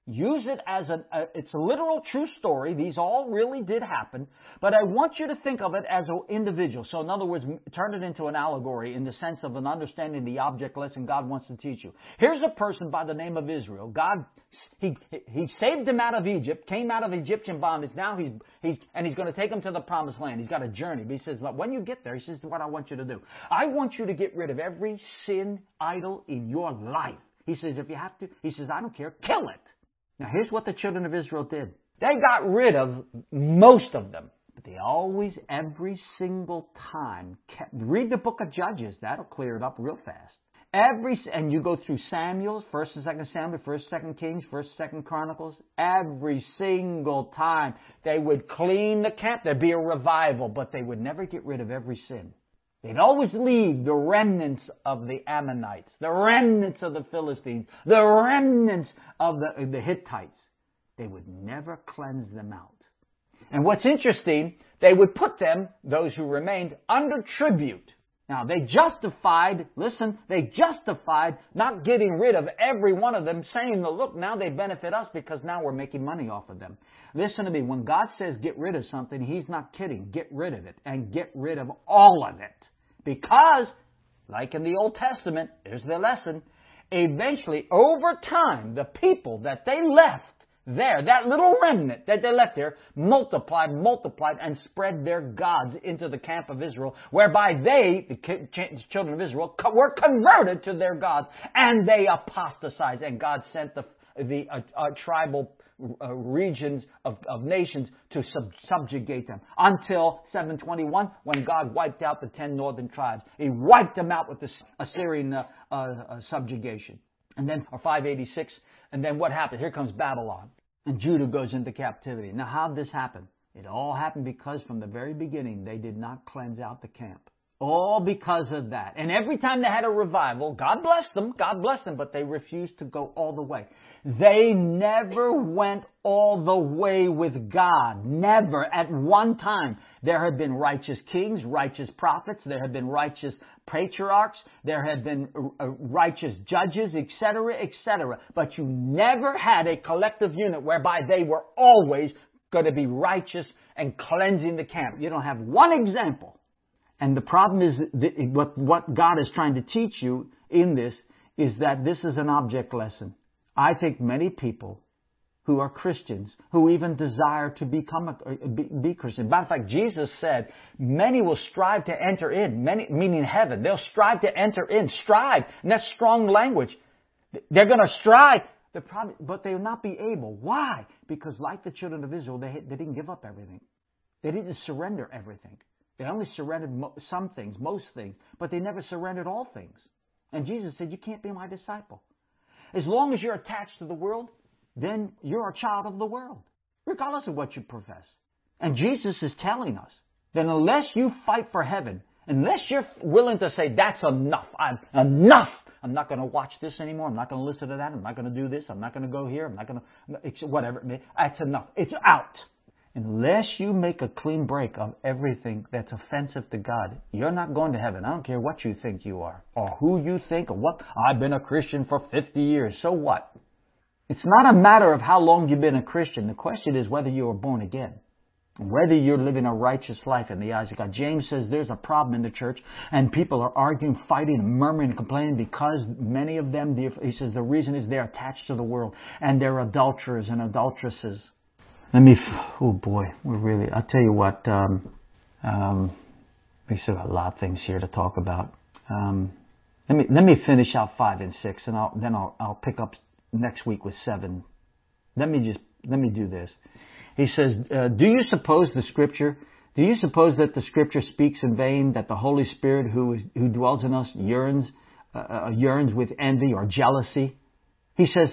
Use it as an, a, it's a literal true story. These all really did happen. But I want you to think of it as an individual. So in other words, turn it into an allegory in the sense of an understanding the object lesson God wants to teach you. Here's a person by the name of Israel. God, he, he saved him out of Egypt, came out of Egyptian bondage. Now he's, he's, and he's going to take him to the promised land. He's got a journey. But he says, look, when you get there, he says, what I want you to do. I want you to get rid of every sin idol in your life. He says, if you have to, he says, I don't care, kill it. Now, here's what the children of Israel did. They got rid of most of them. But they always, every single time, kept, read the book of Judges. That'll clear it up real fast. Every, and you go through Samuel, first and second Samuel, first, second Kings, first, second Chronicles. Every single time they would clean the camp. There'd be a revival, but they would never get rid of every sin. They'd always leave the remnants of the Ammonites, the remnants of the Philistines, the remnants of the, the Hittites. They would never cleanse them out. And what's interesting, they would put them, those who remained, under tribute. Now, they justified, listen, they justified not getting rid of every one of them, saying, look, now they benefit us because now we're making money off of them. Listen to me, when God says get rid of something, He's not kidding. Get rid of it, and get rid of all of it. Because, like in the Old Testament, here's the lesson, eventually, over time, the people that they left there, that little remnant that they left there, multiplied, multiplied, and spread their gods into the camp of Israel, whereby they, the children of Israel, were converted to their gods, and they apostatized, and God sent the, the uh, uh, tribal Uh, regions of, of nations to sub, subjugate them until seven twenty-one, when God wiped out the ten northern tribes. He wiped them out with the Assyrian uh, uh, uh, subjugation. And then, or five eighty-six, and then what happened? Here comes Babylon, and Judah goes into captivity. Now, how did this happen? It all happened because from the very beginning, they did not cleanse out the camp. All because of that. And every time they had a revival, God blessed them, God blessed them, but they refused to go all the way. They never went all the way with God. Never. At one time, there had been righteous kings, righteous prophets, there had been righteous patriarchs, there had been righteous judges, et cetera, et cetera. But you never had a collective unit whereby they were always going to be righteous and cleansing the camp. You don't have one example. And the problem is, that what, what God is trying to teach you in this is that this is an object lesson. I think many people who are Christians, who even desire to become a, be, be Christian. Matter of fact, Jesus said, many will strive to enter in, many, meaning heaven. They'll strive to enter in. Strive. And that's strong language. They're going to strive, They're probably, but they will not be able. Why? Because like the children of Israel, they, they didn't give up everything. They didn't surrender everything. They only surrendered mo- some things, most things, but they never surrendered all things. And Jesus said, you can't be my disciple. As long as you're attached to the world, then you're a child of the world, regardless of what you profess. And Jesus is telling us that unless you fight for heaven, unless you're willing to say, that's enough, I'm enough, I'm not going to watch this anymore, I'm not going to listen to that, I'm not going to do this, I'm not going to go here, I'm not going to, whatever, that's enough, it's out. Unless you make a clean break of everything that's offensive to God, you're not going to heaven. I don't care what you think you are, or who you think, or what. I've been a Christian for fifty years. So what? It's not a matter of how long you've been a Christian. The question is whether you are born again, whether you're living a righteous life in the eyes of God. James says there's a problem in the church, and people are arguing, fighting, and murmuring and complaining because many of them, he says the reason is they're attached to the world, and they're adulterers and adulteresses. Let me, oh boy, we're really, I'll tell you what, um, um, we still got a lot of things here to talk about. Um, let me, let me finish out five and six, and I'll, then I'll, I'll pick up next week with seven. Let me just, let me do this. He says, uh, do you suppose the scripture, do you suppose that the scripture speaks in vain, that the Holy Spirit who is, who dwells in us yearns, uh, yearns with envy or jealousy? He says,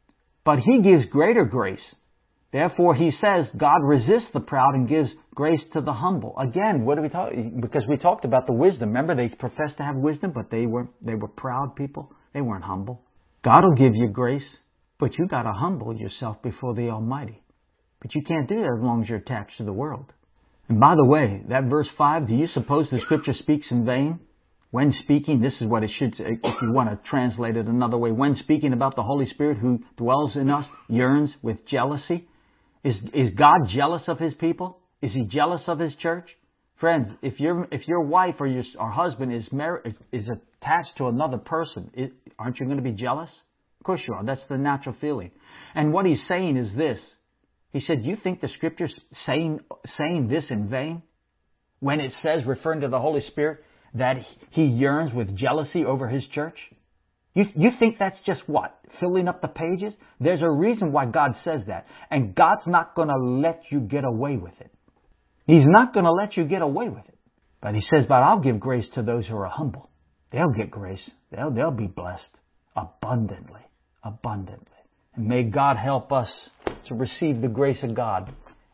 but He gives greater grace. Therefore, he says, God resists the proud and gives grace to the humble. Again, what do we talk? Because we talked about the wisdom. Remember, they professed to have wisdom, but they were they were proud people. They weren't humble. God will give you grace, but you got to humble yourself before the Almighty. But you can't do that as long as you're attached to the world. And by the way, that verse five, do you suppose the Scripture speaks in vain? When speaking, this is what it should say, if you want to translate it another way. When speaking about the Holy Spirit who dwells in us, yearns with jealousy. Is, is God jealous of His people? Is He jealous of His church? Friends, if your if your wife or your or husband is married, is attached to another person, is, aren't you going to be jealous? Of course you are. That's the natural feeling. And what He's saying is this. He said, you think the Scripture's saying, saying this in vain? When it says, referring to the Holy Spirit, that He yearns with jealousy over His church? You, you think that's just what? Filling up the pages? There's a reason why God says that. And God's not going to let you get away with it. He's not going to let you get away with it. But He says, but I'll give grace to those who are humble. They'll get grace. They'll, they'll be blessed abundantly, abundantly. And may God help us to receive the grace of God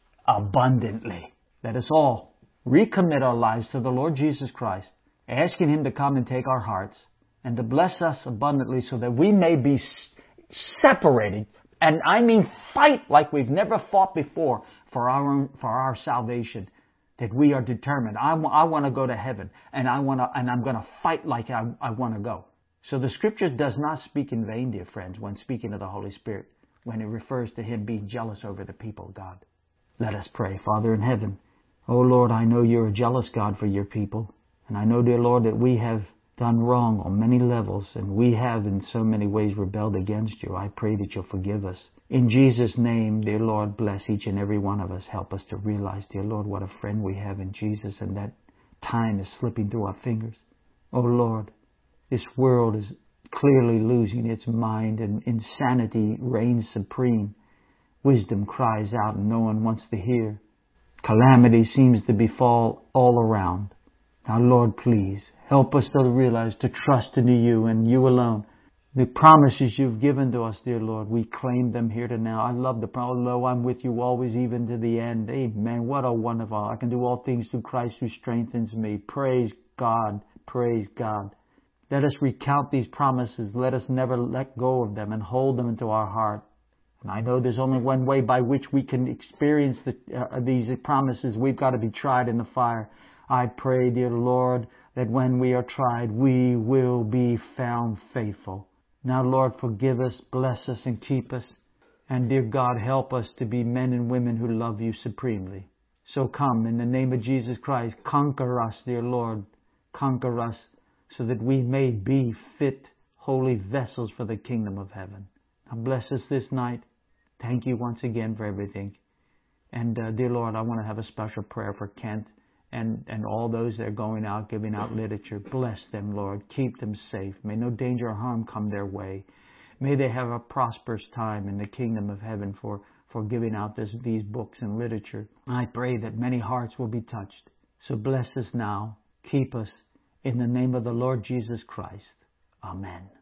abundantly. Let us all recommit our lives to the Lord Jesus Christ, asking Him to come and take our hearts and to bless us abundantly so that we may be separated, and I mean fight like we've never fought before for our own, for our salvation. That we are determined. I, w- I want to go to heaven, and I want to, and I'm going to fight like I, I want to go. So the Scripture does not speak in vain, dear friends, when speaking of the Holy Spirit, when it refers to Him being jealous over the people of God. Let us pray. Father in heaven, oh Lord, I know You're a jealous God for Your people, and I know, dear Lord, that we have done wrong on many levels, and we have in so many ways rebelled against You. I pray that You'll forgive us. In Jesus' name, dear Lord, bless each and every one of us. Help us to realize, dear Lord, what a friend we have in Jesus, and that time is slipping through our fingers. Oh Lord, this world is clearly losing its mind, and insanity reigns supreme. Wisdom cries out and no one wants to hear. Calamity seems to befall all around. Now, Lord, please help us to realize, to trust in You and You alone. The promises You've given to us, dear Lord, we claim them here to now. I love the promise. Lo, I'm with you always, even to the end. Amen. What a wonderful. I can do all things through Christ who strengthens me. Praise God. Praise God. Let us recount these promises. Let us never let go of them and hold them into our heart. And I know there's only one way by which we can experience the, uh, these promises. We've got to be tried in the fire. I pray, dear Lord, that when we are tried, we will be found faithful. Now, Lord, forgive us, bless us, and keep us. And, dear God, help us to be men and women who love You supremely. So come, in the name of Jesus Christ, conquer us, dear Lord. Conquer us so that we may be fit, holy vessels for the kingdom of heaven. Now, bless us this night. Thank You once again for everything. And, uh, dear Lord, I want to have a special prayer for Kent and, and all those that are going out, giving out literature. Bless them, Lord. Keep them safe. May no danger or harm come their way. May they have a prosperous time in the kingdom of heaven for, for giving out this, these books and literature. I pray that many hearts will be touched. So bless us now. Keep us in the name of the Lord Jesus Christ. Amen.